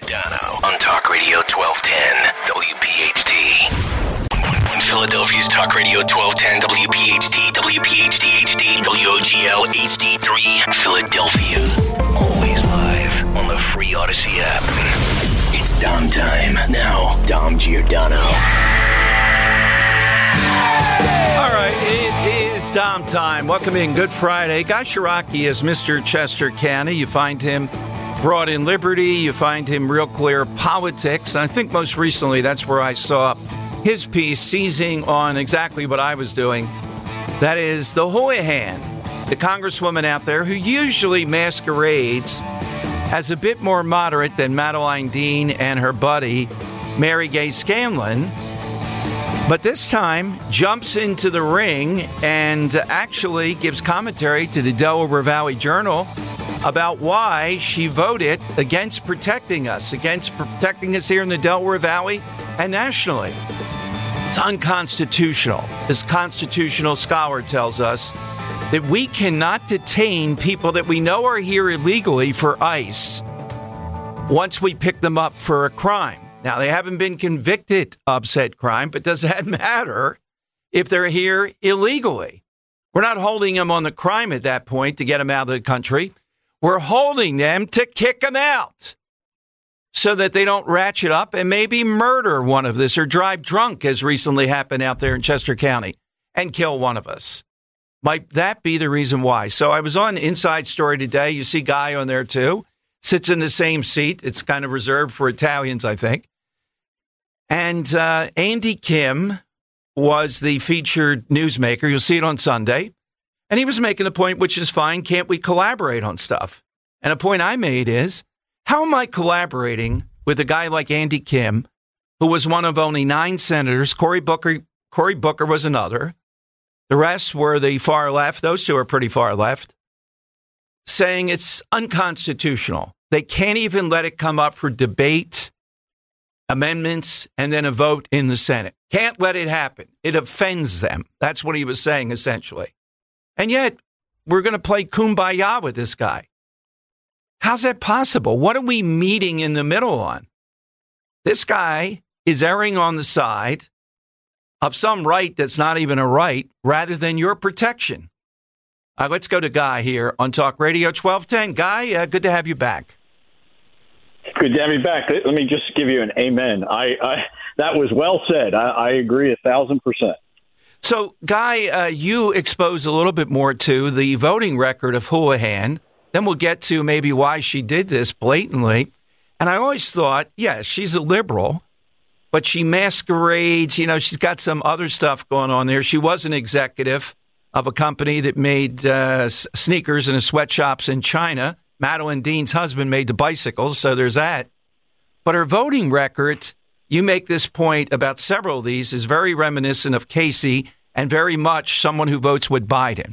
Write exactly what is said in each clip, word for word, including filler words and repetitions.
Giordano on Talk Radio twelve ten W P H T. Philadelphia's Talk Radio twelve ten W P H T, W P H T H D, W O G L H D three, Philadelphia. Always live on the free Odyssey app. It's Dom time. Now, Dom Giordano. All right, it is Dom time. Welcome in. Good Friday. Guy Shiraki is Mister Chester County. You find him broad in liberty. You find him real clear politics. And I think most recently that's where I saw his piece seizing on exactly what I was doing. That is the Houlihan, the congresswoman out there who usually masquerades as a bit more moderate than Madeleine Dean and her buddy, Mary Gay Scanlon. But this time jumps into the ring and actually gives commentary to the Delaware Valley Journal about why she voted against protecting us, against protecting us here in the Delaware Valley and nationally. It's unconstitutional. This constitutional scholar tells us that we cannot detain people that we know are here illegally for ICE once we pick them up for a crime. Now, they haven't been convicted of said crime, but does that matter if they're here illegally? We're not holding them on the crime at that point to get them out of the country. We're holding them to kick them out so that they don't ratchet up and maybe murder one of us or drive drunk, as recently happened out there in Chester County, and kill one of us. Might that be the reason why? So I was on Inside Story today. You see Guy on there, too. Sits in the same seat. It's kind of reserved for Italians, I think. And uh, Andy Kim was the featured newsmaker. You'll see it on Sunday. And he was making a point, which is fine. Can't we collaborate on stuff? And a point I made is, how am I collaborating with a guy like Andy Kim, who was one of only nine senators? Cory Booker, Cory Booker was another. The rest were the far left. Those two are pretty far left. Saying it's unconstitutional. They can't even let it come up for debate, amendments, and then a vote in the Senate. Can't let it happen. It offends them. That's what he was saying, essentially. And yet, we're going to play kumbaya with this guy. How's that possible? What are we meeting in the middle on? This guy is erring on the side of some right that's not even a right, rather than your protection. Uh, let's go to Guy here on Talk Radio twelve ten. Guy, uh, good to have you back. Good to have you back. Let me just give you an amen. I, I that was well said. I, I agree a thousand percent. So, Guy, uh, you expose a little bit more to the voting record of Houlihan. Then we'll get to maybe why she did this blatantly. And I always thought, yeah, she's a liberal, but she masquerades. You know, she's got some other stuff going on there. She was an executive of a company that made uh, sneakers in the sweatshops in China. Madeleine Dean's husband made the bicycles, so there's that. But her voting record, you make this point about several of these, is very reminiscent of Casey and very much someone who votes with Biden.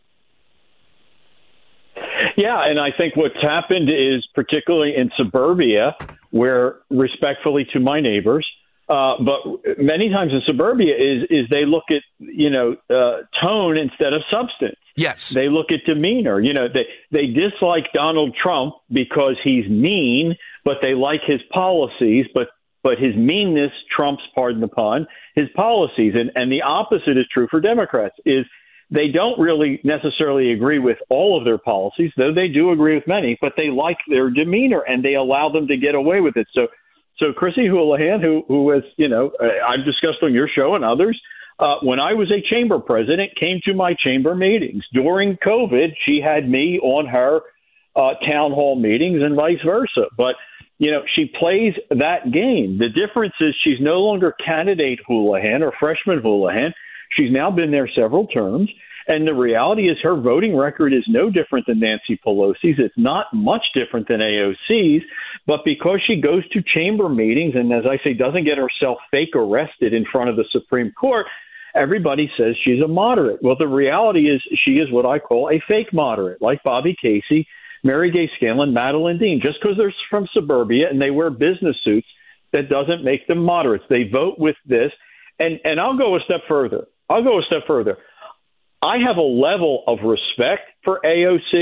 Yeah, and I think what's happened is, particularly in suburbia, where, respectfully to my neighbors, uh, but many times in suburbia is is they look at, you know, uh, tone instead of substance. Yes. They look at demeanor. You know, they, they dislike Donald Trump because he's mean, but they like his policies, but but his meanness trumps, pardon the pun, his policies. And, and the opposite is true for Democrats, is they don't really necessarily agree with all of their policies, though they do agree with many, but they like their demeanor and they allow them to get away with it. So, so Chrissy Houlihan, who, who has, you know, I've discussed on your show and others, uh, when I was a chamber president, came to my chamber meetings. During COVID, she had me on her uh, town hall meetings and vice versa. But, you know, she plays that game. The difference is she's no longer candidate Houlihan or freshman Houlihan. She's now been there several terms, and the reality is her voting record is no different than Nancy Pelosi's. It's not much different than A O C's, but because she goes to chamber meetings and, as I say, doesn't get herself fake arrested in front of the Supreme Court, everybody says she's a moderate. Well, the reality is she is what I call a fake moderate, like Bobby Casey, Mary Gay Scanlon, Madeleine Dean. Just because they're from suburbia and they wear business suits, that doesn't make them moderates. They vote with this. And, and I'll go a step further. I'll go a step further. I have a level of respect for A O C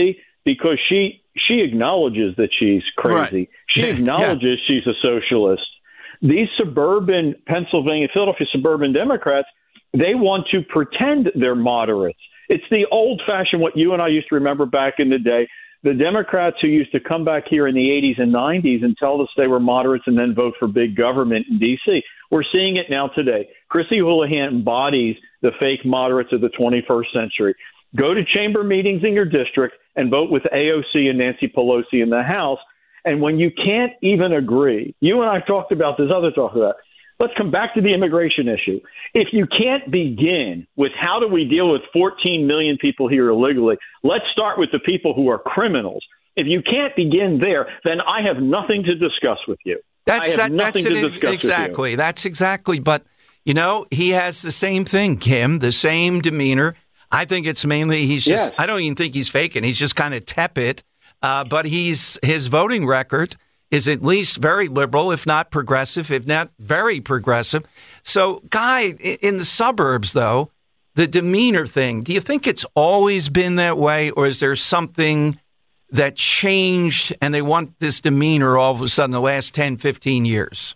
because she she acknowledges that she's crazy. Right. She acknowledges yeah. she's a socialist. These suburban Pennsylvania, Philadelphia suburban Democrats, they want to pretend they're moderates. It's the old-fashioned, what you and I used to remember back in the day, the Democrats who used to come back here in the eighties and nineties and tell us they were moderates and then vote for big government in D C. We're seeing it now today. Chrissy Houlihan embodies the fake moderates of the twenty-first century. Go to chamber meetings in your district and vote with A O C and Nancy Pelosi in the House. And when you can't even agree, you and I talked about this, other talk about, let's come back to the immigration issue. If you can't begin with how do we deal with fourteen million people here illegally, let's start with the people who are criminals. If you can't begin there, then I have nothing to discuss with you. That's, I have that, nothing that's to it, discuss exactly. with you. That's exactly. But, you know, he has the same thing, Kim, the same demeanor. I think it's mainly he's just, yes. I don't even think he's faking. He's just kind of tepid. Uh, but he's his voting record is at least very liberal, if not progressive, if not very progressive. So, Guy, in the suburbs, though, the demeanor thing, do you think it's always been that way, or is there something that changed and they want this demeanor all of a sudden the last ten, fifteen years?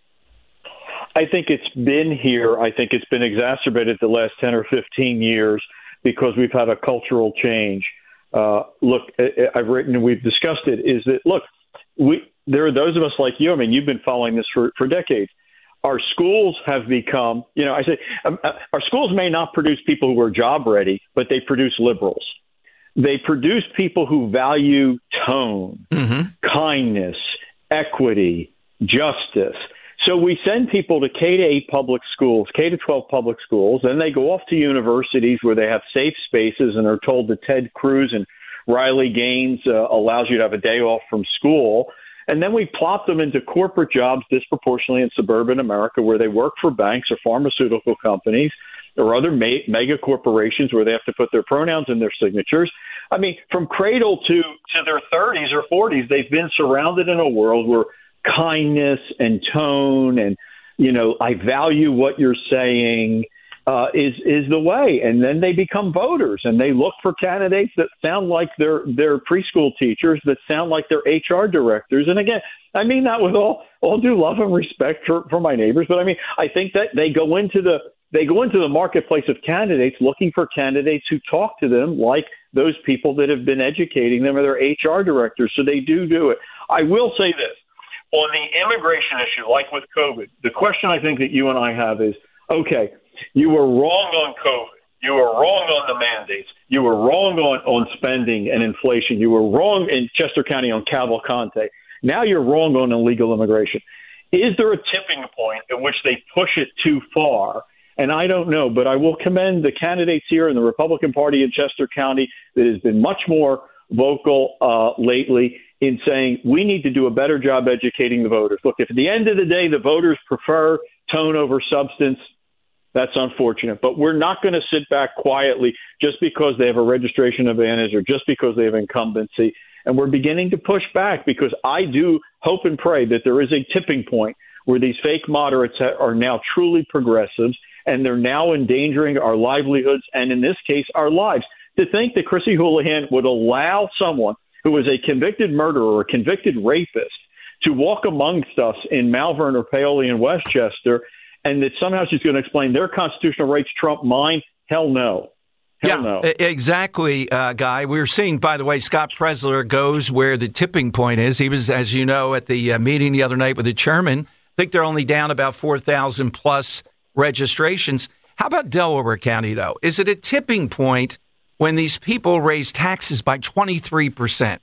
I think it's been here. I think it's been exacerbated the last ten or fifteen years because we've had a cultural change. Uh, look, I've written and we've discussed it, is that, look, we there are those of us like you. I mean, you've been following this for, for decades. Our schools have become, you know, I say um, uh, our schools may not produce people who are job ready, but they produce liberals. They produce people who value tone, mm-hmm. kindness, equity, justice. So we send people to K to eight public schools, K to twelve public schools, and they go off to universities where they have safe spaces and are told that Ted Cruz and Riley Gaines uh, allows you to have a day off from school. And then we plop them into corporate jobs disproportionately in suburban America where they work for banks or pharmaceutical companies or other ma- mega corporations where they have to put their pronouns in their signatures. I mean, from cradle to, to their thirties or forties, they've been surrounded in a world where kindness and tone and, you know, I value what you're saying uh, is is the way. And then they become voters and they look for candidates that sound like they're, they're preschool teachers, that sound like they're H R directors. And again, I mean that with all, all due love and respect for, for my neighbors. But I mean, I think that they go into the they go into the marketplace of candidates looking for candidates who talk to them like those people that have been educating them or their H R directors. So they do do it. I will say this. On the immigration issue, like with COVID, the question I think that you and I have is, okay, you were wrong on COVID. You were wrong on the mandates. You were wrong on, on spending and inflation. You were wrong in Chester County on Cavalcante. Now you're wrong on illegal immigration. Is there a tipping point at which they push it too far? And I don't know, but I will commend the candidates here in the Republican Party in Chester County that has been much more vocal uh, lately in saying we need to do a better job educating the voters. Look, if at the end of the day the voters prefer tone over substance, that's unfortunate. But we're not going to sit back quietly just because they have a registration advantage or just because they have incumbency. And we're beginning to push back because I do hope and pray that there is a tipping point where these fake moderates are now truly progressives and they're now endangering our livelihoods and, in this case, our lives. To think that Chrissy Houlihan would allow someone who was a convicted murderer or a convicted rapist to walk amongst us in Malvern or Paoli and Westchester, and that somehow she's going to explain their constitutional rights trump mine, hell no. Hell yeah, no. Exactly, uh, Guy. We were seeing, by the way, Scott Presler goes where the tipping point is. He was, as you know, at the uh, meeting the other night with the chairman. I think they're only down about four thousand plus registrations. How about Delaware County, though? Is it a tipping point when these people raise taxes by twenty-three percent?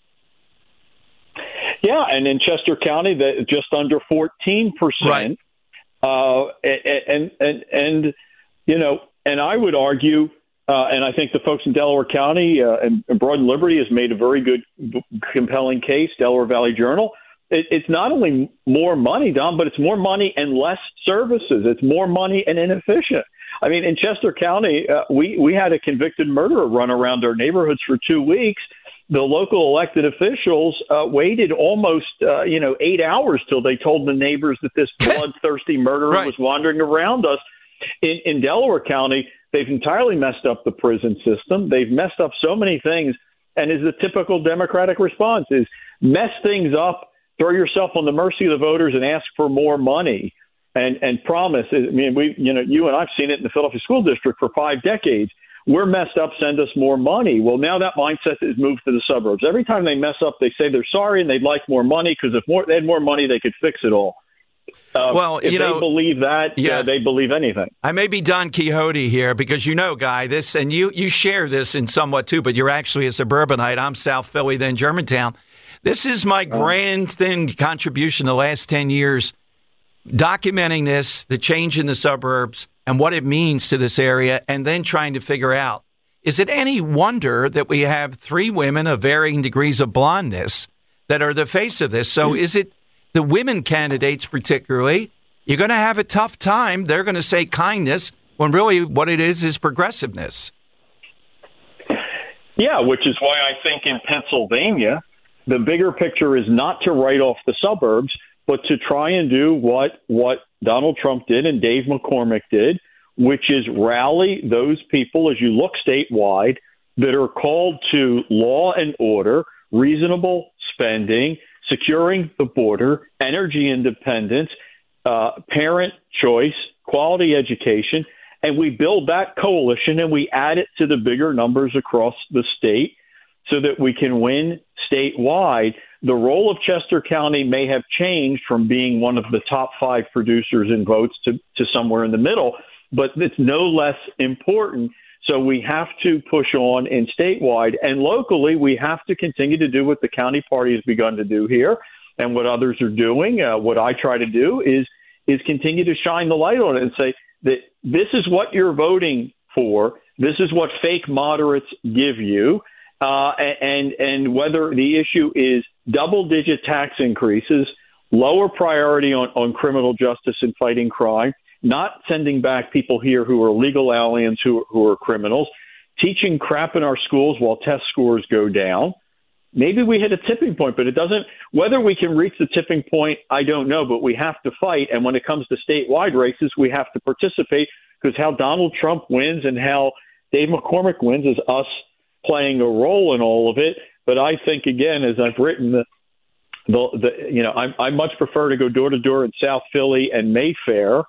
Yeah, and in Chester County, that just under fourteen percent. Right. Uh, and, and, and, you know, and I would argue, uh, and I think the folks in Delaware County uh, and, and Broad and Liberty has made a very good, compelling case, Delaware Valley Journal. It, it's not only more money, Don, but it's more money and less services. It's more money and inefficient. I mean, in Chester County, uh, we, we had a convicted murderer run around our neighborhoods for two weeks. The local elected officials uh, waited almost, uh, you know, eight hours till they told the neighbors that this bloodthirsty murderer right. was wandering around us. In, in Delaware County, they've entirely messed up the prison system. They've messed up so many things. and is the typical Democratic response is mess things up, throw yourself on the mercy of the voters and ask for more money and, and promise. I mean, we, you know, you and I've seen it in the Philadelphia School District for five decades. We're messed up, send us more money. Well, now that mindset is moved to the suburbs. Every time they mess up, they say they're sorry and they'd like more money because if more, they had more money, they could fix it all. Uh, well, if you know, they believe that, yeah, uh, they believe anything. I may be Don Quixote here because, you know, Guy, this, and you, you share this in somewhat too, but you're actually a suburbanite. I'm South Philly, then Germantown. This is my grand thin contribution the last ten years, documenting this, the change in the suburbs and what it means to this area, and then trying to figure out, is it any wonder that we have three women of varying degrees of blondness that are the face of this? So is it the women candidates particularly? You're going to have a tough time. They're going to say kindness when really what it is is progressiveness. Yeah, which is why I think in Pennsylvania, the bigger picture is not to write off the suburbs, but to try and do what what Donald Trump did and Dave McCormick did, which is rally those people, as you look statewide, that are called to law and order, reasonable spending, securing the border, energy independence, uh, parent choice, quality education, and we build that coalition and we add it to the bigger numbers across the state so that we can win statewide. The role of Chester County may have changed from being one of the top five producers in votes to, to somewhere in the middle, but it's no less important. So we have to push on in statewide, and locally we have to continue to do what the county party has begun to do here and what others are doing. Uh, what I try to do is is continue to shine the light on it and say that this is what you're voting for. This is what fake moderates give you. Uh, and and whether the issue is double-digit tax increases, lower priority on, on criminal justice and fighting crime, not sending back people here who are legal aliens who, who are criminals, teaching crap in our schools while test scores go down. Maybe we hit a tipping point, but it doesn't – whether we can reach the tipping point, I don't know, but we have to fight. And when it comes to statewide races, we have to participate because how Donald Trump wins and how Dave McCormick wins is us playing a role in all of it. But I think, again, as I've written, the, the, the you know, I, I much prefer to go door to door in South Philly and Mayfair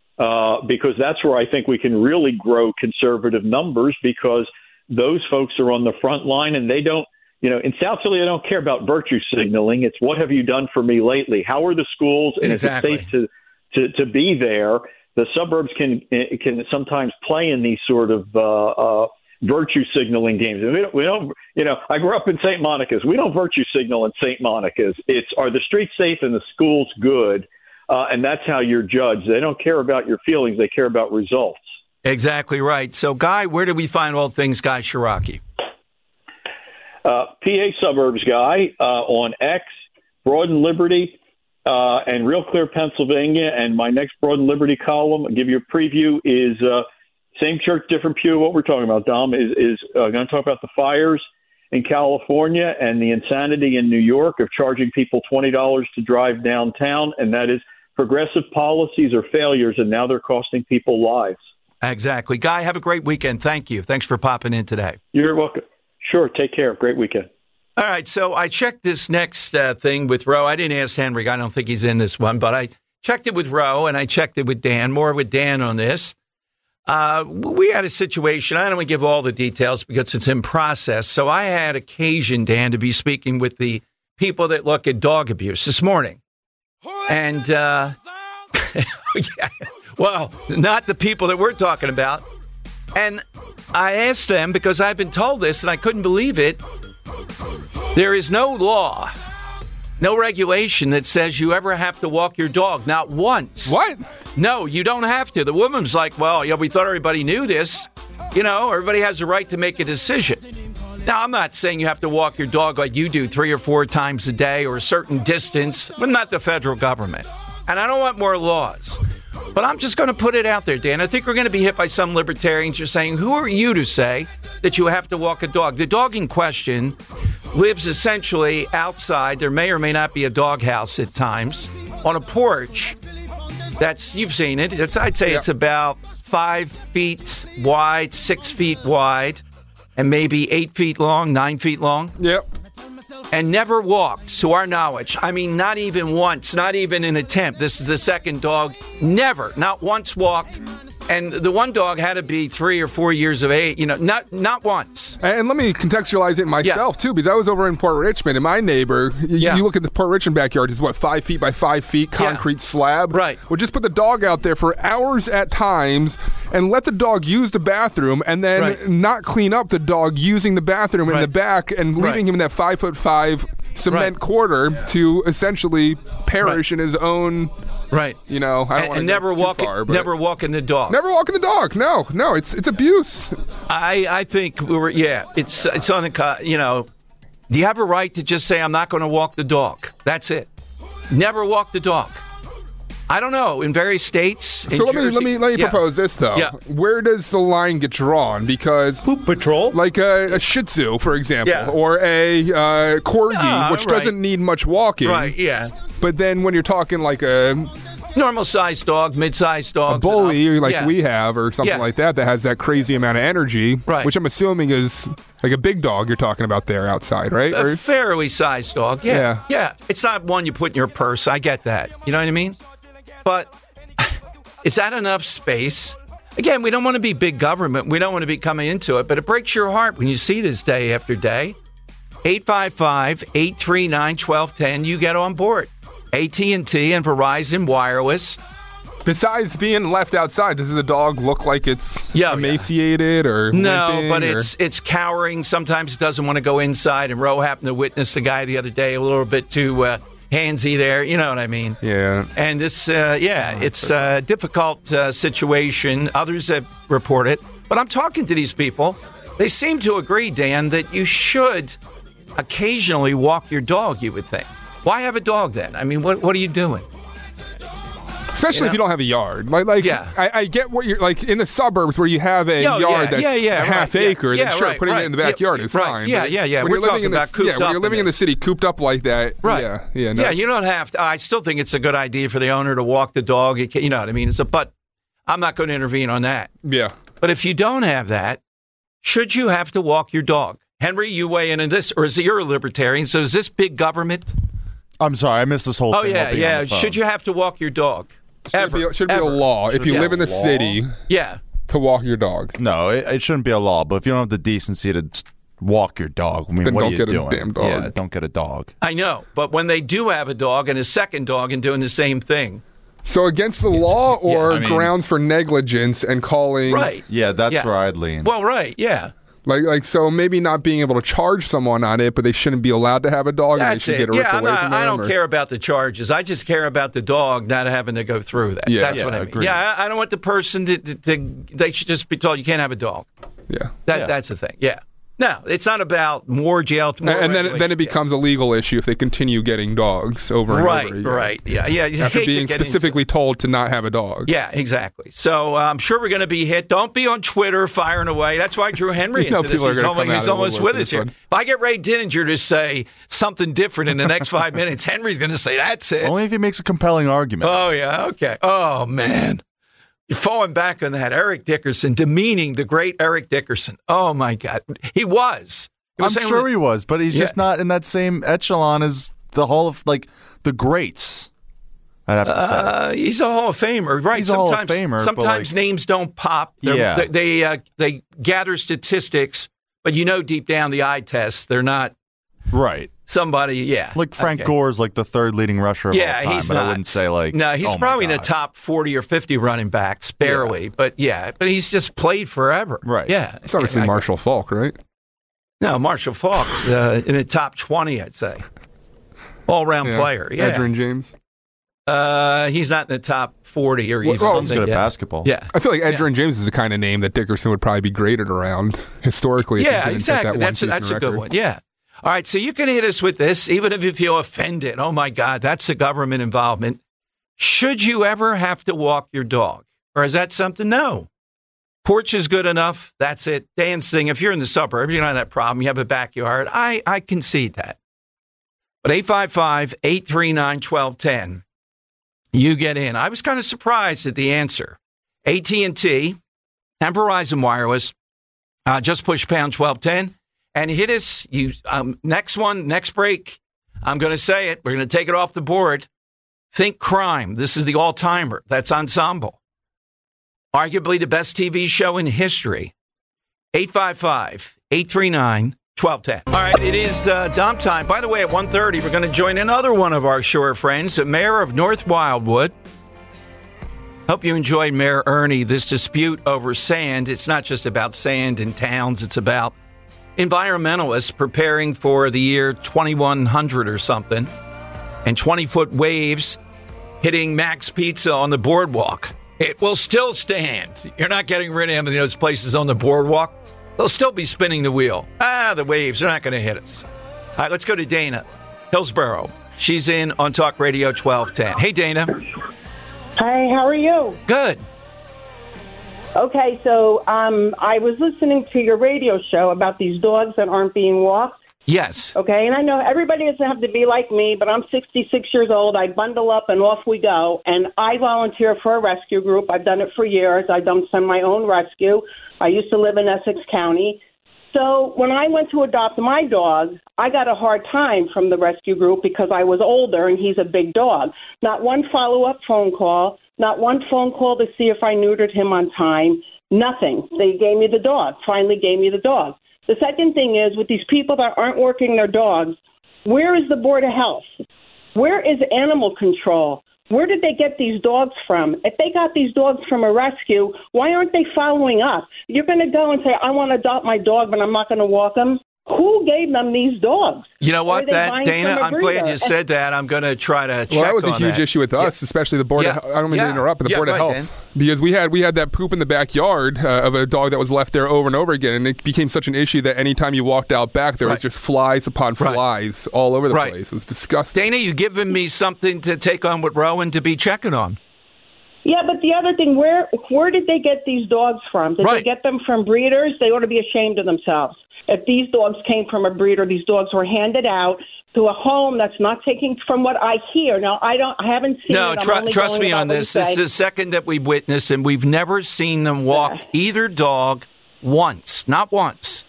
uh, because that's where I think we can really grow conservative numbers because those folks are on the front line and they don't, you know, in South Philly, I don't care about virtue signaling. It's what have you done for me lately? How are the schools? And exactly. Is it safe to, to, to be there? The suburbs can can sometimes play in these sort of uh, uh, virtue signaling games. And we don't, we don't, you know, I grew up in Saint Monica's. We don't virtue signal in Saint Monica's. It's are the streets safe and the schools good? Uh, and that's how you're judged. They don't care about your feelings. They care about results. Exactly right. So, Guy, where do we find all things Guy Shirocky? Uh, P A Suburbs Guy uh, on X, Broad and Liberty, uh, and Real Clear Pennsylvania. And my next Broad and Liberty column, I'll give you a preview, is uh, same church, different pew. What we're talking about, Dom, is, is uh, going to talk about the fires in California and the insanity in New York of charging people twenty dollars to drive downtown. And that is progressive policies or failures, and now they're costing people lives. Exactly. Guy, have a great weekend. Thank you. Thanks for popping in today. You're welcome. Sure. Take care. Great weekend. All right. So I checked this next uh, thing with Roe. I didn't ask Henry. I don't think he's in this one, but I checked it with Roe and I checked it with Dan, more with Dan on this. Uh, we had a situation. I don't want to give all the details because it's in process. So I had occasion, Dan, to be speaking with the people that look at dog abuse this morning. And, uh, yeah, well, not the people that we're talking about. And I asked them, because I've been told this and I couldn't believe it, there is no law, no regulation that says you ever have to walk your dog, not once. What? No, you don't have to. The woman's like, well, yeah, we thought everybody knew this. You know, everybody has a right to make a decision. Now, I'm not saying you have to walk your dog like you do three or four times a day or a certain distance, but not the federal government. And I don't want more laws. But I'm just going to put it out there, Dan. I think we're going to be hit by some libertarians just saying, who are you to say that you have to walk a dog? The dog in question lives essentially outside. There may or may not be a doghouse at times on a porch. That's, you've seen it. It's, I'd say yeah. It's about five feet wide, six feet wide. and maybe eight feet long, nine feet long. Yep. And never walked, to our knowledge. I mean, not even once, not even an attempt. This is the second dog. Never, not once walked. And the one dog had to be three or four years of age, you know, not not once. And let me contextualize it myself, yeah. too, because I was over in Port Richmond, and my neighbor, you, yeah. you look at the Port Richmond backyard, it's what, five feet by five feet, concrete yeah. slab? Right. We'll just put the dog out there for hours at times and let the dog use the bathroom and then right. not clean up the dog using the bathroom right. in the back and leaving right. him in that five foot five cement right. quarter yeah. to essentially perish right. in his own... Right. You know, I don't and, want to and never go walk too far, it, but never walking the dog. Never walking the dog. No, no, it's it's abuse. I, I think we were yeah, it's it's on the you know, do you have a right to just say I'm not going to walk the dog? That's it. Never walk the dog. I don't know. In various states. So let Jersey, me let me let me yeah. propose this though. Yeah. Where does the line get drawn? Because Poop Patrol, like a, a Shih Tzu, for example, yeah. or a uh, Corgi, Ah, which right. doesn't need much walking. Right. Yeah. But then when you're talking like a normal sized dog, mid sized dog, a bully like yeah. we have, or something yeah. like that, that has that crazy amount of energy, right. which I'm assuming is like a big dog you're talking about there outside, right? A or, fairly sized dog. Yeah. Yeah. Yeah. It's not one you put in your purse. I get that. You know what I mean? But is that enough space? Again, we don't want to be big government. We don't want to be coming into it, but it breaks your heart when you see this day after day. eight five five, eight three nine, one two one zero. You get on board. A T and T and Verizon Wireless. Besides being left outside, does the dog look like it's yeah, emaciated yeah. or no? limping, But or? it's it's cowering. Sometimes it doesn't want to go inside. And Roe happened to witness the guy the other day a little bit too uh, handsy there. You know what I mean? Yeah. And this, uh, yeah, it's a difficult uh, situation. Others have reported, but I'm talking to these people. They seem to agree, Dan, that you should occasionally walk your dog. You would think. Why have a dog then? I mean, what what are you doing? Especially you know? if you don't have a yard. Like, like yeah. I, I get what you're like in the suburbs where you have a Yo, yard yeah, that's yeah, yeah, a half right, acre. yeah, then yeah, sure, right, putting right. it in the backyard yeah, is right. fine. Yeah, but yeah, yeah. When We're you're living talking in the, about cooped yeah, when up you're living in in the this. city cooped up like that. Right. Yeah, yeah. No, yeah, you don't have to. I still think it's a good idea for the owner to walk the dog. You know what I mean? It's a but. I'm not going to intervene on that. Yeah. But if you don't have that, should you have to walk your dog? Henry, you weigh in on this, or is it you're a libertarian? So is this big government? I'm sorry, I missed this whole oh, thing. Oh, yeah, while being yeah. on the phone. Should you have to walk your dog? Should Ever. be, should be Ever. a law Should if you be live a in the law? city Yeah. to walk your dog. No, it, it shouldn't be a law, but if you don't have the decency to just walk your dog, I mean, Then what don't are you get a doing? damn dog. Yeah, don't get a dog. I know. But when they do have a dog and a second dog and doing the same thing. So against the law or I mean- grounds for negligence and calling. Right. Yeah, that's Yeah. where I'd lean. Well, right. Yeah. Like, like so maybe not being able to charge someone on it, but they shouldn't be allowed to have a dog That's and they should it. get ripped Yeah, I'm away not, from them. I don't or- care about the charges. I just care about the dog not having to go through that. Yeah. That's Yeah, what I mean. agreed. Yeah, I, I don't want the person to, to, to. They should just be told you can't have a dog. Yeah. That Yeah. That's the thing. Yeah. No, it's not about more jail. More And, and then, then it regulation. becomes a legal issue if they continue getting dogs over and Right, over again. right. Yeah, yeah. You After hate to being get into specifically told to not have a dog. it. Yeah, exactly. So uh, I'm sure we're going to be hit. Don't be on Twitter firing away. That's why I drew Henry You know into this. people are He's gonna almost, come out he's of the almost woodwork with for us this here. one. If I get Ray Dininger to say something different in the next five minutes, Henry's going to say, that's it. Only if he makes a compelling argument. Oh, yeah. Okay. Oh, man. You're falling back on that. Eric Dickerson, demeaning the great Eric Dickerson. Oh, my God. He was. He I'm was saying- sure he was, but he's Yeah. just not in that same echelon as the Hall of, like, the greats, I'd have to say. Uh, he's a Hall of Famer, right? He's a Hall of sometimes, Famer, but, Sometimes like- names don't pop. They're, Yeah. They they, uh, they gather statistics, but you know deep down the eye test, they're not Right. somebody. Yeah, Like Frank okay. Gore's like the third leading rusher of Yeah, all time, he's but not. I wouldn't say like No, he's oh my probably in the God. top forty or fifty running backs, barely. But yeah, but he's just played forever. Right. Yeah. It's obviously I- Marshall Falk, right? No, Marshall Falk's uh, in the top twenty, I'd say. All round Yeah. player. Yeah. Edgerrin James. Uh, he's not in the top forty or Well, he's well, something. He's good at yeah. basketball. Yeah. I feel like Edgerrin James is the kind of name that Dickerson would probably be graded around historically. if he Yeah, didn't set exactly. That That's a, that's a good one. Yeah. All right, so you can hit us with this, even if you feel offended. Oh, my God, that's the government involvement. Should you ever have to walk your dog? Or is that something? No. Porch is good enough. That's it. Dan's thing, if you're in the suburbs, you don't have that problem. You have a backyard. I, I concede that. But eight five five, eight three nine, one two one zero, you get in. I was kind of surprised at the answer. A T and T and Verizon Wireless Uh, just push pound twelve ten and hit us. You um, next one, next break. I'm going to say it. We're going to take it off the board. Think crime. This is the all-timer. That's Ensemble. Arguably the best T V show in history. eight five five, eight three nine, one two one zero. All right, it is uh, Dom time. By the way, at one thirty, we're going to join another one of our shore friends, the mayor of North Wildwood. Hope you enjoyed Mayor Ernie. This dispute over sand, it's not just about sand in towns. It's about environmentalists preparing for the year twenty-one hundred or something, and twenty-foot waves hitting Max Pizza on the boardwalk. It will still stand. You're not getting rid of any of those places on the boardwalk. They'll still be spinning the wheel. Ah, the waves are not going to hit us. All right, let's go to Dana, Hillsborough. She's in on Talk Radio twelve ten. Hey, Dana. Hi, how are you? Good. Okay, so um, I was listening to your radio show about these dogs that aren't being walked. Yes. Okay, and I know everybody doesn't have to be like me, but I'm sixty-six years old. I bundle up and off we go. And I volunteer for a rescue group. I've done it for years. I've done some of my own rescue. I used to live in Essex County. So when I went to adopt my dog, I got a hard time from the rescue group because I was older and he's a big dog. Not one follow-up phone call, not one phone call to see if I neutered him on time, nothing. They gave me the dog, finally gave me the dog. The second thing is, with these people that aren't working their dogs, where is the Board of Health? Where is animal control? Where did they get these dogs from? If they got these dogs from a rescue, why aren't they following up? You're going to go and say, I want to adopt my dog, but I'm not going to walk him. Who gave them these dogs? You know what, that Dana, I'm glad you said that. I'm going to try to check on that. Well, that was a huge issue with us, yeah. especially the Board yeah. of Health. I don't mean yeah. to interrupt, but the yeah, Board of ahead, Health. Dan. Because we had we had that poop in the backyard uh, of a dog that was left there over and over again, and it became such an issue that anytime you walked out back, there right. was just flies upon flies right. all over the right. place. It was disgusting. Dana, you've given me something to take on with Rowan to be checking on. Yeah, but the other thing, where where did they get these dogs from? Did right. they get them from breeders? They ought to be ashamed of themselves. If these dogs came from a breeder, these dogs were handed out to a home that's not taking, from what I hear. Now, I don't, I haven't seen no, it. No, tr- trust me on this. This is the second that we've witnessed, and we've never seen them walk yeah. either dog once, not once.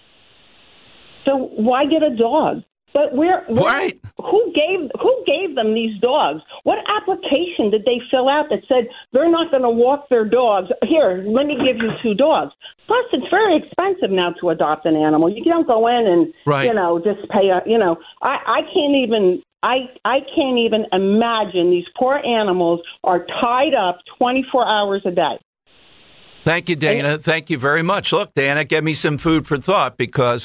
So why get a dog? But where, where right. who gave who gave them these dogs? What application did they fill out that said they're not going to walk their dogs? Here, let me give you two dogs. Plus, it's very expensive now to adopt an animal. You don't go in and right. you know just pay a you know. I, I can't even I I can't even imagine these poor animals are tied up twenty-four hours a day. Thank you, Dana. And, Thank you very much. Look, Dana, give me some food for thought because.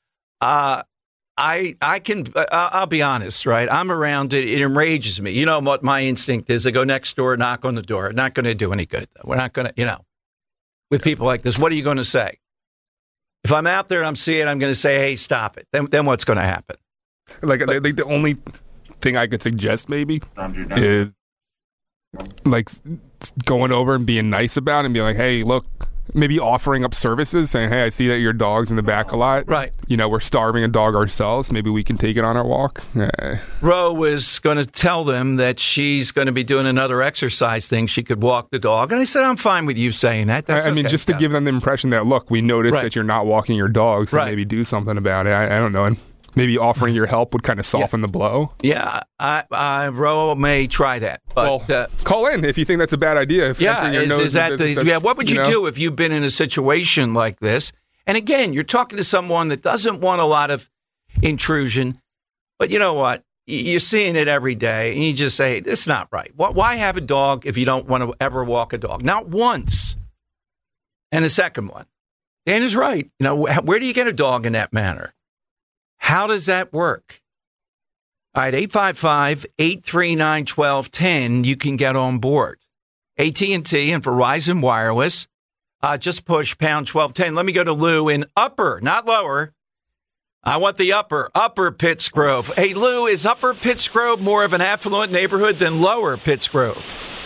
Uh, I I can, uh, I'll be honest, right? I'm around it. It enrages me. You know what my instinct is? I go next door, knock on the door. Not going to do any good. We're not going to, you know, with people like this, what are you going to say? If I'm out there and I'm seeing it, I'm going to say, hey, stop it. Then, then what's going to happen? Like, but, like the only thing I could suggest maybe is like going over and being nice about it and being like, hey, look. Maybe offering up services, saying, hey, I see that your dog's in the back a lot. Right. You know, we're starving a dog ourselves. Maybe we can take it on our walk. Eh. Ro was going to tell them that she's going to be doing another exercise thing. She could walk the dog. And I said, I'm fine with you saying that. That's I, I mean, okay. just to yeah. give them the impression that, look, we noticed right. that you're not walking your dog, so right. maybe do something about it. I, I don't know. And maybe offering your help would kind of soften yeah. the blow. Yeah, I, I, Ro may try that. But, well, uh, call in if you think that's a bad idea. If yeah, your is, nose is that the, business, yeah? What would you, you know? do if you've been in a situation like this? And again, you're talking to someone that doesn't want a lot of intrusion, but you know what? You're seeing it every day, and you just say, "This is not right." Why have a dog if you don't want to ever walk a dog? Not once. And the second one, Dan is right. You know, where do you get a dog in that manner? How does that work? All right, eight five five, eight three nine, one two one zero. You can get on board. A T and T and Verizon Wireless. Uh, just push pound twelve ten. Let me go to Lou in Upper, not Lower. I want the Upper, Upper Pittsgrove. Hey, Lou, is Upper Pittsgrove more of an affluent neighborhood than Lower Pittsgrove?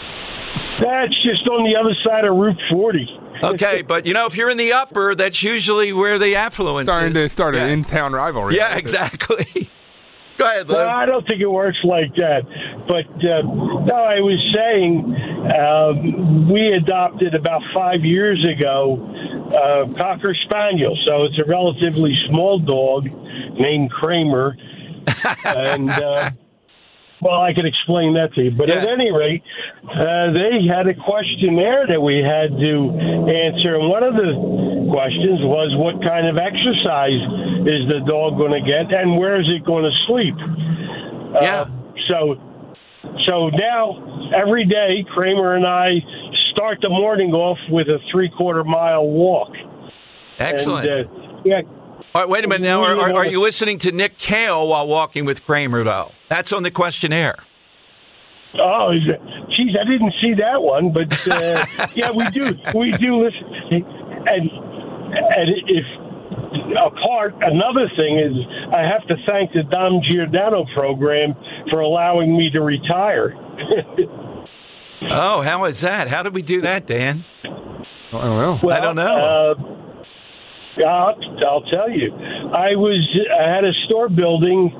That's just on the other side of Route forty. Okay, but, you know, if you're in the Upper, that's usually where the affluence Starting is. to start yeah. an in-town rivalry. Yeah, exactly. Go ahead, Lou. No, I don't think it works like that. But uh, no, I was saying um, we adopted about five years ago uh, Cocker Spaniel. So it's a relatively small dog named Kramer. and, uh, well, I could explain that to you. But yeah. at any rate, uh, they had a questionnaire that we had to answer. And one of the questions was, what kind of exercise is the dog going to get, and where is it going to sleep? Yeah. Uh, so, so now, every day, Kramer and I start the morning off with a three-quarter mile walk. Excellent. And, uh, yeah. All right, wait a minute now. Are, are, are you listening to Nick Kale while walking with Kramer, though? That's on the questionnaire. Oh, geez, I didn't see that one, but uh, yeah, we do. We do listen. And, and if a part, another thing is, I have to thank the Dom Giordano program for allowing me to retire. Oh, how is that? How did we do that, Dan? I don't know. Well, I don't know. Uh, I'll, I'll tell you. I was I had a store building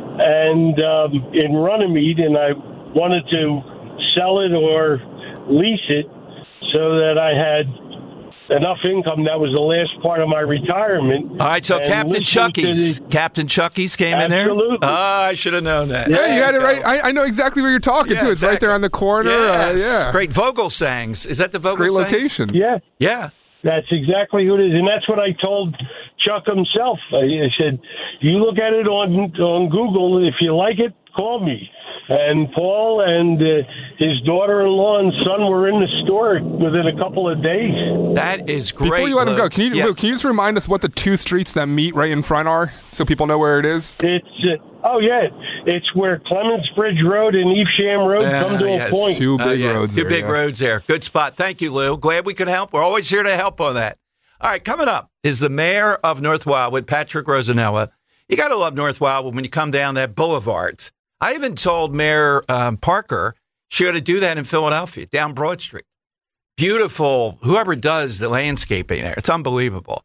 and um, in Runnymede, and I wanted to sell it or lease it so that I had enough income. That was the last part of my retirement. All right, so and Captain Chucky's. the, Captain Chucky's came Absolutely. in there? Oh, I should have known that. Yeah, you got it right. I, I know exactly where you're talking Yeah, to. It's exactly. right there on the corner. Yes. Uh, yeah. Great Vogelsangs. Is that the Vogelsangs? Great location. Yeah. Yeah. That's exactly who it is, and that's what I told Chuck himself. I, I said, "You look at it on on Google. If you like it, call me." And Paul and uh, his daughter-in-law and son were in the store within a couple of days. That is great. Before you let him Lou. go, can you Yes. Lou, can you just remind us what the two streets that meet right in front are, so people know where it is? It's uh, oh yeah, it's where Clements Bridge Road and Evesham Road Uh, come to yes. a point. Two Uh, big yeah, roads. Two there, big yeah. roads there. Good spot. Thank you, Lou. Glad we could help. We're always here to help on that. All right, coming up is the mayor of North Wildwood, Patrick Rosanella. You got to love North Wildwood when you come down that boulevard. I even told Mayor um, Parker she ought to do that in Philadelphia, down Broad Street. Beautiful, whoever does the landscaping there. It's unbelievable.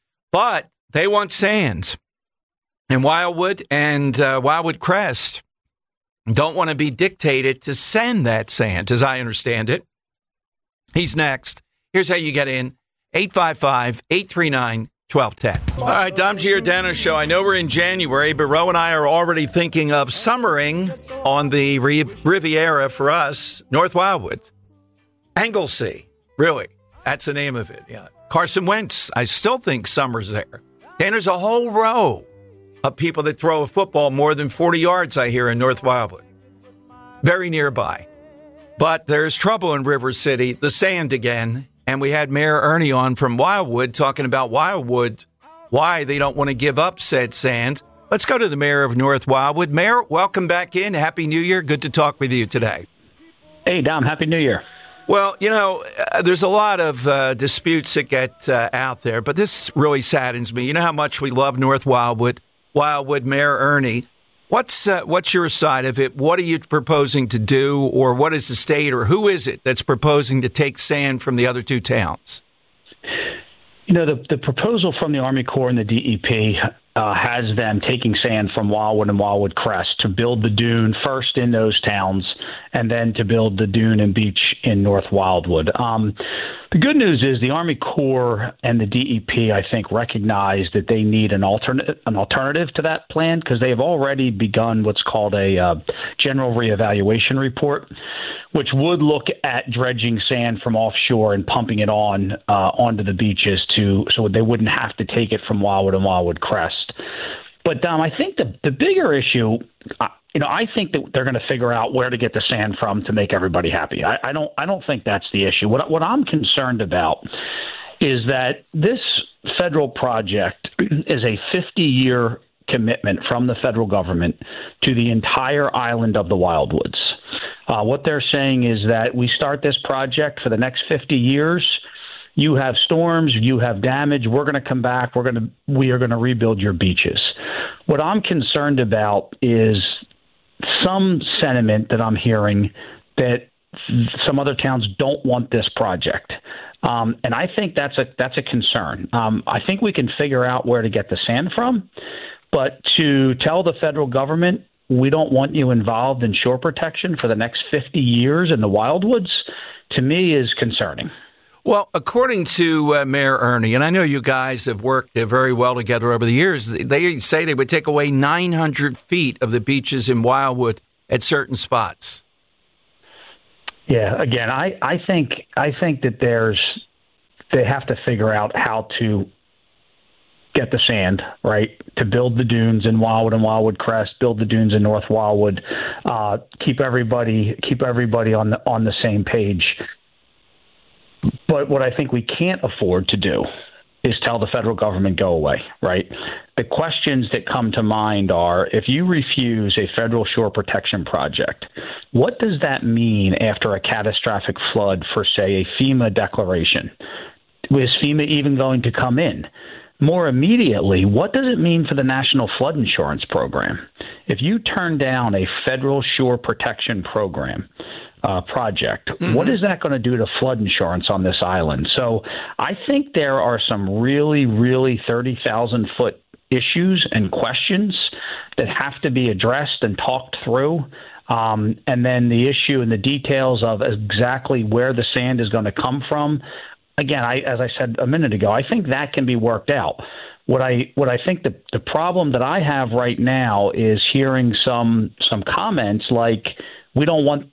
But they want sand. And Wildwood and uh, Wildwood Crest don't want to be dictated to send that sand, as I understand it. He's next. Here's how you get in. eight five five, eight three nine, one two one zero. All right, Dom Giordano Show. I know we're in January, but Ro and I are already thinking of summering on the Riviera for us, North Wildwood. Anglesey, really. That's the name of it. Yeah. Carson Wentz, I still think summer's there. And there's a whole row of people that throw a football more than forty yards, I hear, in North Wildwood. Very nearby. But there's trouble in River City, the sand again. And we had Mayor Ernie on from Wildwood talking about Wildwood, why they don't want to give up said sand. Let's go to the mayor of North Wildwood. Mayor, welcome back in. Happy New Year. Good to talk with you today. Hey, Dom. Happy New Year. Well, you know, uh, there's a lot of uh, disputes that get uh, out there, but this really saddens me. You know how much we love North Wildwood, Wildwood, Mayor Ernie. What's uh, what's your side of it? What are you proposing to do, or what is the state, or who is it that's proposing to take sand from the other two towns? You know, the the proposal from the Army Corps and the D E P uh, has them taking sand from Wildwood and Wildwood Crest to build the dune first in those towns, and then to build the dune and beach in North Wildwood. Um, the good news is the Army Corps and the D E P, I think, recognize that they need an alternate an alternative to that plan, because they have already begun what's called a uh, general reevaluation report, which would look at dredging sand from offshore and pumping it on uh, onto the beaches to so they wouldn't have to take it from Wildwood and Wildwood Crest. But Dom, I think the the bigger issue, uh, you know, I think that they're going to figure out where to get the sand from to make everybody happy. I, I don't I don't think that's the issue. What what I'm concerned about is that this federal project is a fifty-year commitment from the federal government to the entire island of the Wildwoods. Uh, what they're saying is that we start this project for the next fifty years. You have storms, you have damage. We're going to come back. We're going to we are going to rebuild your beaches. What I'm concerned about is some sentiment that I'm hearing that some other towns don't want this project. Um, and I think that's a that's a concern. Um, I think we can figure out where to get the sand from, But to tell the federal government, we don't want you involved in shore protection for the next fifty years in the wildwoods, to me is concerning. Well, according to uh, Mayor Ernie, and I know you guys have worked uh, very well together over the years, they say they would take away nine hundred feet of the beaches in Wildwood at certain spots. Yeah, again, I, I think I think that there's they have to figure out how to get the sand, right, to build the dunes in Wildwood and Wildwood Crest, build the dunes in North Wildwood, uh, keep everybody keep everybody on the on the same page. But what I think we can't afford to do is tell the federal government go away, right? The questions that come to mind are, if you refuse a federal shore protection project, what does that mean after a catastrophic flood for, say, a FEMA declaration? Is FEMA even going to come in? More immediately, what does it mean for the National Flood Insurance Program? If you turn down a federal shore protection program uh, project, mm-hmm. what is that going to do to flood insurance on this island? So I think there are some really, really thirty thousand foot issues and questions that have to be addressed and talked through. Um, and then the issue and the details of exactly where the sand is going to come from. Again, I, as I said a minute ago, I think that can be worked out. What I what I think the the problem that I have right now is hearing some some comments like, we don't want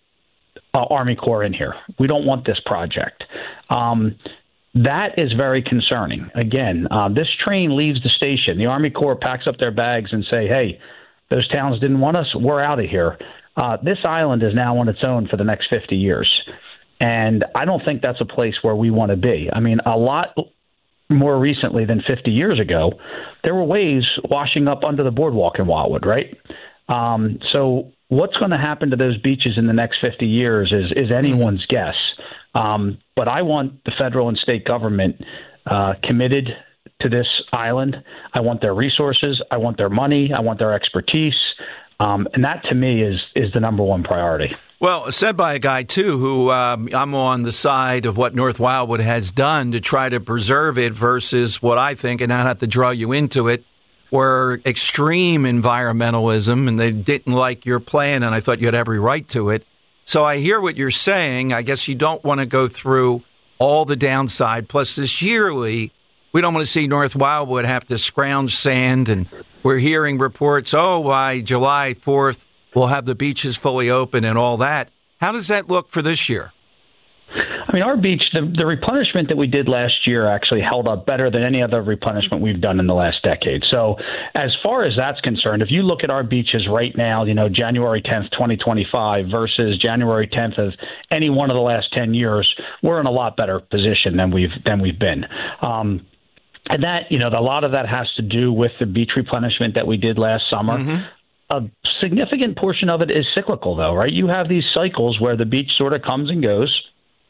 uh, Army Corps in here. We don't want this project. Um, that is very concerning. Again, uh, this train leaves the station. The Army Corps packs up their bags and say, hey, those towns didn't want us. We're out of here. Uh, this island is now on its own for the next fifty years. And I don't think that's a place where we want to be. I mean, a lot more recently than fifty years ago, there were waves washing up under the boardwalk in Wildwood, right? Um, so what's going to happen to those beaches in the next fifty years is, is anyone's guess. Um, but I want the federal and state government uh, committed to this island. I want their resources. I want their money. I want their expertise. Um, and that, to me, is is the number one priority. Well, said by a guy, too, who um, I'm on the side of what North Wildwood has done to try to preserve it versus what I think, and I don't have to draw you into it, were extreme environmentalism, and they didn't like your plan, and I thought you had every right to it. So I hear what you're saying. I guess you don't want to go through all the downside. Plus, this yearly, we don't want to see North Wildwood have to scrounge sand, and we're hearing reports, oh, by July fourth, we'll have the beaches fully open and all that. How does that look for this year? I mean, our beach, the, the replenishment that we did last year actually held up better than any other replenishment we've done in the last decade. So as far as that's concerned, if you look at our beaches right now, you know, January tenth, twenty twenty-five versus January tenth of any one of the last ten years, we're in a lot better position than we've than we've been. Um, and that, you know, a lot of that has to do with the beach replenishment that we did last summer. Mm-hmm. A significant portion of it is cyclical, though, right? You have these cycles where the beach sort of comes and goes.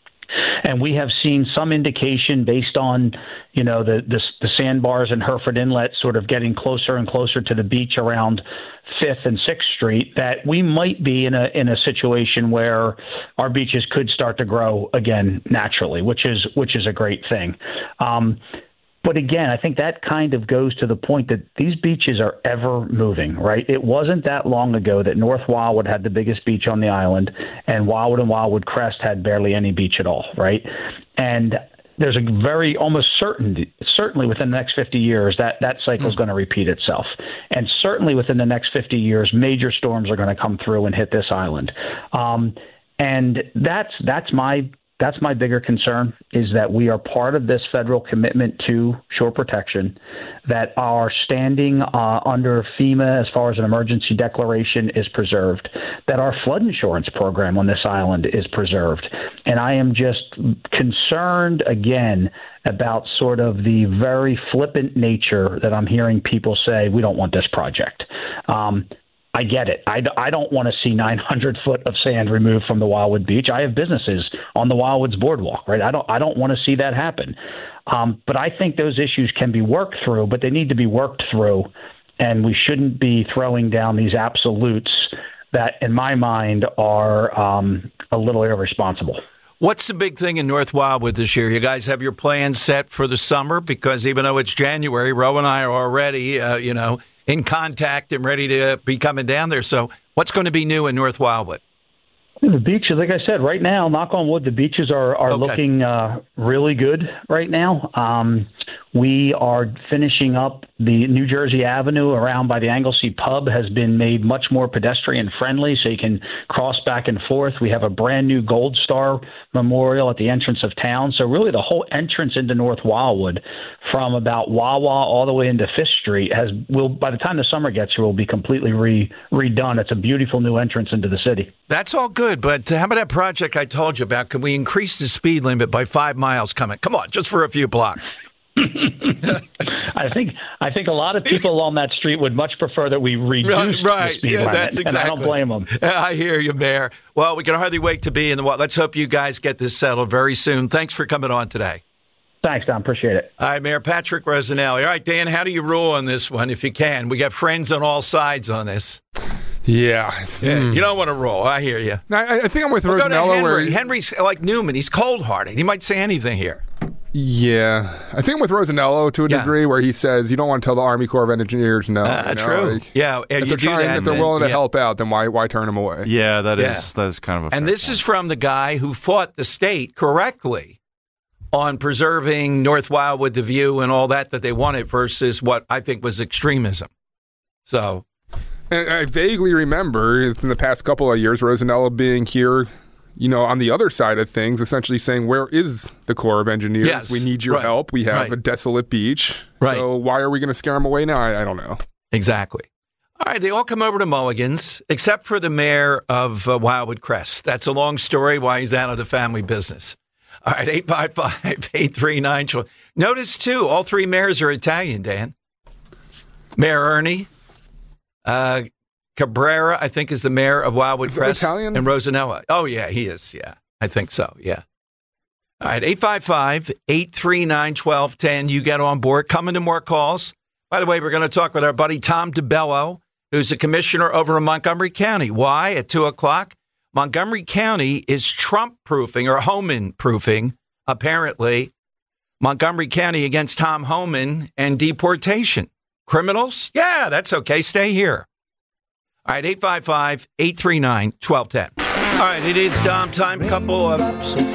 And we have seen some indication based on, you know, the, the the sandbars in Hereford Inlet sort of getting closer and closer to the beach around Fifth and Sixth Street that we might be in a in a situation where our beaches could start to grow again naturally, which is which is a great thing. Um, But again, I think that kind of goes to the point that these beaches are ever moving, right? It wasn't that long ago that North Wildwood had the biggest beach on the island, and Wildwood and Wildwood Crest had barely any beach at all, right? And there's a very almost certain, certainly within the next fifty years, that that cycle is going to repeat itself. And certainly within the next fifty years, major storms are going to come through and hit this island. Um, and that's that's my That's my bigger concern, is that we are part of this federal commitment to shore protection, that our standing uh, under FEMA as far as an emergency declaration is preserved, that our flood insurance program on this island is preserved. And I am just concerned, again, about sort of the very flippant nature that I'm hearing people say, we don't want this project. Um, I get it. I, I don't want to see nine hundred foot of sand removed from the Wildwood Beach. I have businesses on the Wildwoods boardwalk, right? I don't I don't want to see that happen. Um, but I think those issues can be worked through, but they need to be worked through, and we shouldn't be throwing down these absolutes that, in my mind, are um, a little irresponsible. What's the big thing in North Wildwood this year? You guys have your plans set for the summer? Because even though it's January, Ro and I are already, uh, you know, in contact and ready to be coming down there. So what's going to be new in North Wildwood? The beaches, like I said, right now, knock on wood, the beaches are, are Okay. looking uh, really good right now. Um, we are finishing up the New Jersey Avenue around by the Anglesey Pub has been made much more pedestrian friendly, so you can cross back and forth. We have a brand new Gold Star Memorial at the entrance of town. So really the whole entrance into North Wildwood from about Wawa all the way into Fifth Street has will by the time the summer gets here will be completely re, redone. It's a beautiful new entrance into the city. That's all good, but how about that project I told you about? Can we increase the speed limit by five miles coming? Come on, just for a few blocks. I think I think a lot of people along that street would much prefer that we reduce Right, right. the speed Yeah, limit, that's and I don't exactly. blame them. I hear you, Mayor. Well, we can hardly wait to be in the water. Let's hope you guys get this settled very soon. Thanks for coming on today. Thanks, Don. Appreciate it. All right, Mayor Patrick Rosanelli. All right, Dan, how do you rule on this one if you can? We got friends on all sides on this. Yeah. Yeah, Hmm. You don't want to roll. I hear you. I, I think I'm with Well, go to Rosanella where Henry. Henry's like Newman. He's cold-hearted. He might say anything here. Yeah, I think I'm with Rosanello to a Yeah. degree where he says you don't want to tell the Army Corps of Engineers no. Uh, you know, true. like, Yeah, if you they're do trying, that, if they're then- willing to yeah. help out, then why why turn them away? Yeah, that is Yeah. that is kind of a. And fair this point. is from the guy who fought the state correctly on preserving North Wildwood, the view, and all that that they wanted versus what I think was extremism. So, And I vaguely remember in the past couple of years, Rosanello being here, you know, on the other side of things, essentially saying, where is the Corps of Engineers? Yes, We need your right, help. We have right. a desolate beach. Right. So why are we going to scare them away now? I, I don't know. exactly. All right, they all come over to Mulligan's, except for the mayor of uh, Wildwood Crest. That's a long story why he's out of the family business. All right, eight five five, eight three nine, twelve. Notice, too, all three mayors are Italian, Dan. Mayor Ernie, uh, Cabrera, I think, is the mayor of Wildwood Is that Crest. Italian? And Rosanella. Oh, yeah, he is. Yeah, I think so. Yeah. All right, eight five five, eight three nine, one two one zero. You get on board. Coming to more calls. By the way, we're going to talk with our buddy Tom DeBello, who's a commissioner over in Montgomery County. Why? At two o'clock, Montgomery County is Trump-proofing or Homan-proofing, apparently, Montgomery County against Tom Homan and deportation. Criminals? Yeah, that's okay. Stay here. All right, eight five five, eight three nine, one two one zero. All right, it is Dom time. Couple of...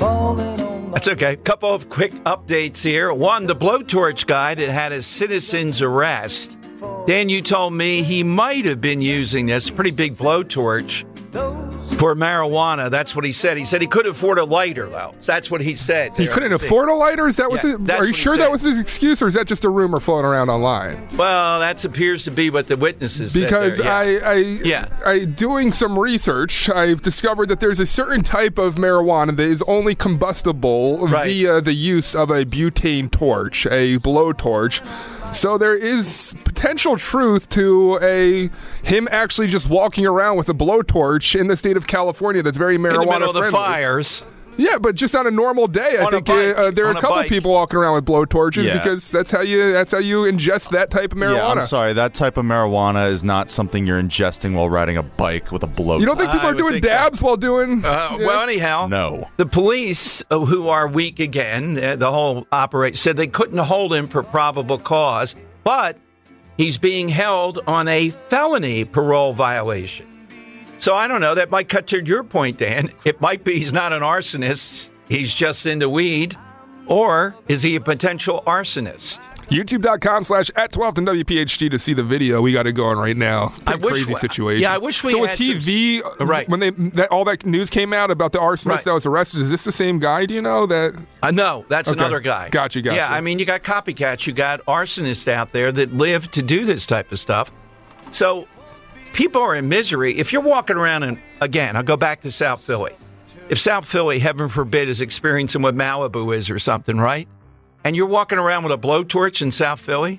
That's okay. Couple of quick updates here. One, the blowtorch guy that had a citizen's arrest. Dan, you told me he might have been using this pretty big blowtorch for marijuana. That's what he said. He said he could afford a lighter, though. That's what he said. He there couldn't on the afford a lighter? Is that was Yeah, it? that's Are you what he sure said. that was his excuse, or is that just a rumor floating around online? scene. Well, that appears to be what the witnesses Because said there, yeah. I, I, Yeah. I, doing some research, I've discovered that there's a certain type of marijuana that is only combustible Right. via the use of a butane torch, a blowtorch. So there is potential truth to a him actually just walking around with a blowtorch in the state of California that's very marijuana in the middle of the friendly. fires. Yeah, but just on a normal day, I On a think bike. uh, uh, there are On a a couple bike. people walking around with blowtorches Yeah. because that's how you that's how you ingest that type of marijuana. Yeah, I'm sorry. That type of marijuana is not something you're ingesting while riding a bike with a blow. You don't think people I are would doing think so. dabs while doing? Uh, Yeah. Well, anyhow, No. the police, uh, who are weak again, uh, the whole operation, said they couldn't hold him for probable cause, but he's being held on a felony parole violation. So I don't know. That might cut to your point, Dan. It might be he's not an arsonist. He's just into weed. Or is he a potential arsonist? YouTube.com slash at twelve and W P H T to see the video. We got it going right now. I Pretty wish crazy we- situation. yeah, I wish we So was had he some- the Right. when they that all that news came out about the arsonist Right. that was arrested? Is this the same guy? Do you know that? Uh, no, that's Okay. another guy. Gotcha, gotcha. Yeah, I mean, you got copycats, you got arsonists out there that live to do this type of stuff. So people are in misery. If you're walking around, and again, I'll go back to South Philly. If South Philly, heaven forbid, is experiencing what Malibu is or something, right? And you're walking around with a blowtorch in South Philly,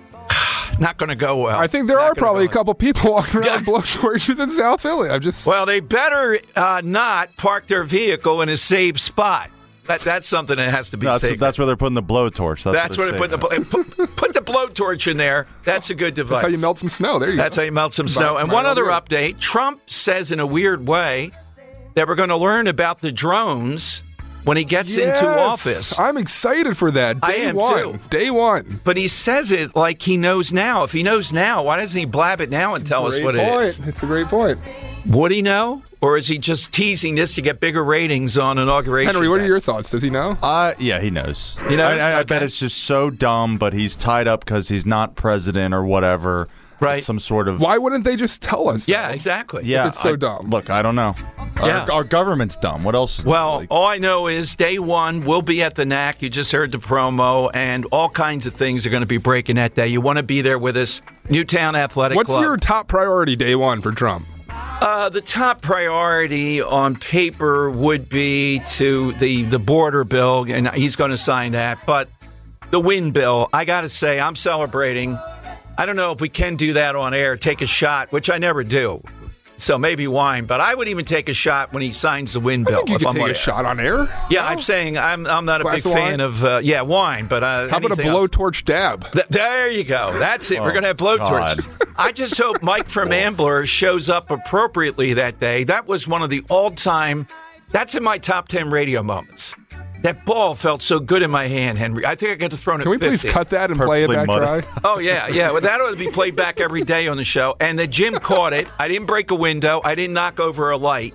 not going to go well. I think there Not are gonna probably a go well. couple people walking around Yeah. with blowtorches in South Philly. I'm just Well, they better uh, not park their vehicle in a safe spot. That, that's something that has to be That's, safe. that's where they're putting the blowtorch. That's, That's where they put the put, put the blowtorch in there. That's a good device. that's how you melt some snow. There you That's go. how you melt some snow. Might- And might one well other do it. update: Trump says in a weird way that we're going to learn about the drones when he gets Yes, into office. I'm excited for that. Day I am one. too. Day one. But he says it like he knows now. If he knows now, why doesn't he blab it now and tell us Great what point. it is? It's a great point. Would he know? Or is he just teasing this to get bigger ratings on inauguration Henry, what day? are your thoughts? Does he know? Uh, yeah, he knows. You know, I, I, I okay. bet it's just so dumb, but he's tied up because he's not president or whatever. Right. It's some sort of. Why wouldn't they just tell us? Yeah, though? exactly. Yeah, If it's so I- dumb. Look, I don't know. Yeah. Our, our government's dumb. What else is Well, like, all I know is day one, we'll be at the N A C. You just heard the promo, and all kinds of things are going to be breaking that day. You want to be there with us. Newtown Athletic What's Club. your top priority day one for Trump? Uh, the top priority on paper would be to the, the border bill, and he's going to sign that. But the wind bill, I got to say, I'm celebrating. I don't know if we can do that on air, take a shot, which I never do. So maybe wine, but I would even take a shot when he signs the wind I bill. think you if could I'm take on a air. shot on air. Yeah, I'm saying I'm I'm not a Glass big of fan wine? of uh, yeah wine, but uh, How about a anything else. blowtorch dab? Th- there you go. That's it. We're Oh, gonna have blowtorches. I just hope Mike from Ambler shows up appropriately that day. That was one of the all-time. That's in my top ten radio moments. That ball felt so good in my hand, Henry. I think I got to throw it. Can we please cut that and play it Perfectly back muddy. dry? Oh, yeah, yeah. Well, that ought to be played back every day on the show. And the Jim caught it. I didn't break a window. I didn't knock over a light.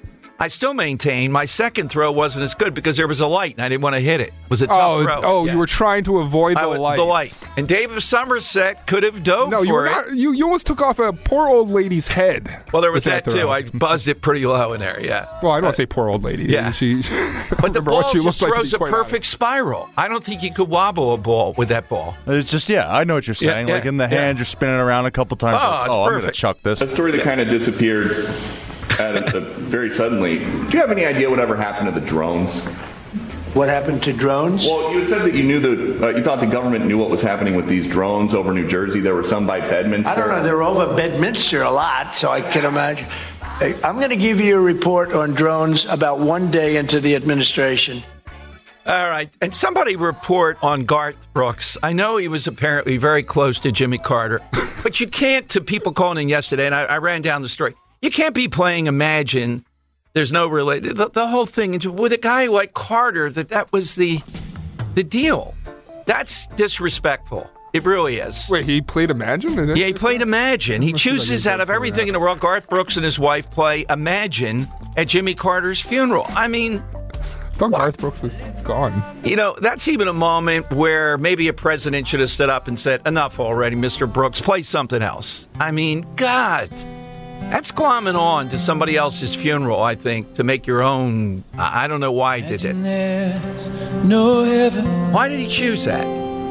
I still maintain my second throw wasn't as good because there was a light and I didn't want to hit it. It was a tough Oh, throw. oh, Yeah. you were trying to avoid I the was- light. The light. And Dave of Somerset could have dove No, for you were it. not. You, you almost took off a poor old lady's head. Well, there was with that, that too. throw. I buzzed it pretty low in there, yeah. Well, I don't want to say poor old lady. Yeah. She, But the remember ball what she just looked like, to throws be a quite perfect honest. spiral. I don't think you could wobble a ball with that ball. It's just, yeah, I know what you're Yeah, saying. yeah, like in the yeah. hand, you're spinning around a couple times. Oh, like, it's oh I'm going to perfect. chuck this. A story that kind of disappeared at a, very suddenly. Do you have any idea whatever happened to the drones? What happened to drones? Well, you said that you knew that uh, you thought the government knew what was happening with these drones over New Jersey. There were some by Bedminster. I don't know. They're over Bedminster a lot, so I can imagine. Hey, I'm going to give you a report on drones about one day into the administration. All right. And somebody report on Garth Brooks. I know he was apparently very close to Jimmy Carter, but you can't, to people calling in yesterday, and I, I ran down the story, you can't be playing Imagine. There's no relation. The, the whole thing with a guy like Carter, that that was the the deal. That's disrespectful. It really is. Wait, he played Imagine? Is that- Yeah, he played Imagine. He Must be like chooses he out of voted for everything that. in the world. Garth Brooks and his wife play Imagine at Jimmy Carter's funeral. I mean, I thought Garth Brooks was gone. you know, that's even a moment where maybe a president should have stood up and said, enough already, Mister Brooks, play something else. I mean, God, that's glomming on to somebody else's funeral, I think, to make your own. I I don't know why he did it. No heaven. Why did he choose that?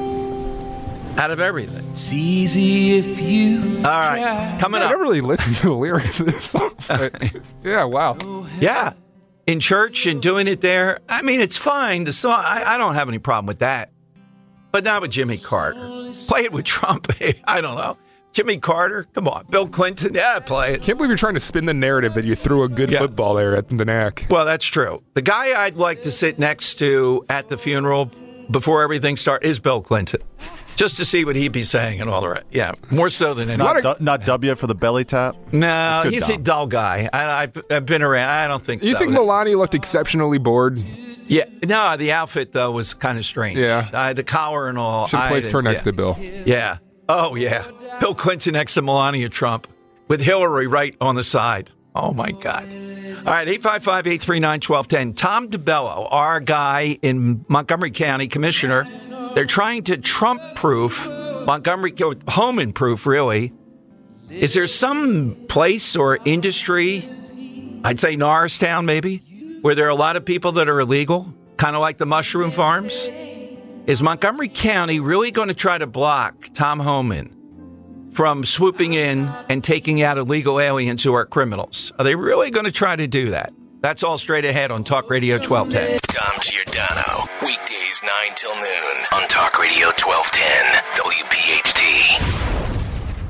Out of everything. It's easy if you. All right, coming I up. never really listened to the lyrics of this song. but- yeah, wow. Yeah. In church and doing it there. I mean, it's fine. The song, I, I don't have any problem with that. But not with Jimmy Carter. Play it with Trump. I don't know. Jimmy Carter? Come on. Bill Clinton? Yeah, play it. Can't believe you're trying to spin the narrative that you threw a good Yeah. football there at the N A C. Well, that's true. The guy I'd like to sit next to at the funeral before everything starts is Bill Clinton. Just to see what he'd be saying and all the rest. Yeah, more so than anyone. Not, du- not W for the belly tap. No, That's good, he's Dom. a dull guy. I, I've, I've been around. I don't think You so. think Melania looked exceptionally bored? Yeah. No, the outfit, though, was kind of strange. Yeah. Uh, the collar and all. Should have I placed her didn't- next yeah. to Bill. Yeah. Oh, yeah. Bill Clinton next to Melania Trump with Hillary right on the side. Oh, my God. All right, eight five five, eight three nine, one two one zero. Tom DeBello, our guy in Montgomery County, commissioner, they're trying to Trump-proof Montgomery, home-proof, really. Is there some place or industry, I'd say Norristown maybe, where there are a lot of people that are illegal, kind of like the mushroom farms? Is Montgomery County really going to try to block Tom Homan from swooping in and taking out illegal aliens who are criminals? Are they really going to try to do that? That's all straight ahead on Talk Radio twelve ten. Dom Giordano, weekdays nine till noon on Talk Radio twelve ten